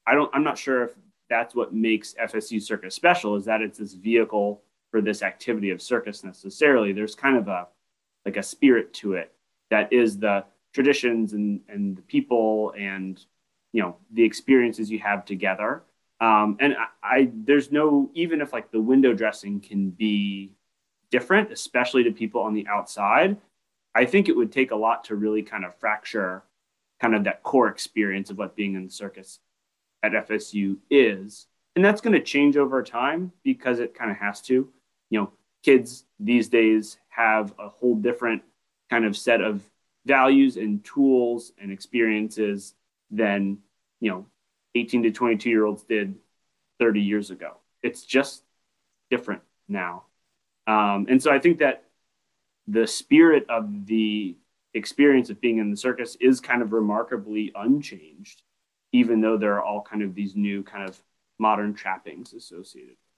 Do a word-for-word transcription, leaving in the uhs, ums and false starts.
I don't, I'm not sure if that's what makes F S U Circus special, is that it's this vehicle for this activity of circus necessarily. There's kind of a, like a spirit to it that is the traditions and, and the people and, you know, the experiences you have together. Um, and I, I, there's no, even if like the window dressing can be different, especially to people on the outside, I think it would take a lot to really kind of fracture kind of that core experience of what being in the circus at F S U is. And that's going to change over time because it kind of has to. You know, kids these days have a whole different kind of set of values and tools and experiences than, you know, eighteen to twenty-two year olds did thirty years ago. It's just different now. Um, and so I think that the spirit of the experience of being in the circus is kind of remarkably unchanged, even though there are all kind of these new kind of modern trappings associated.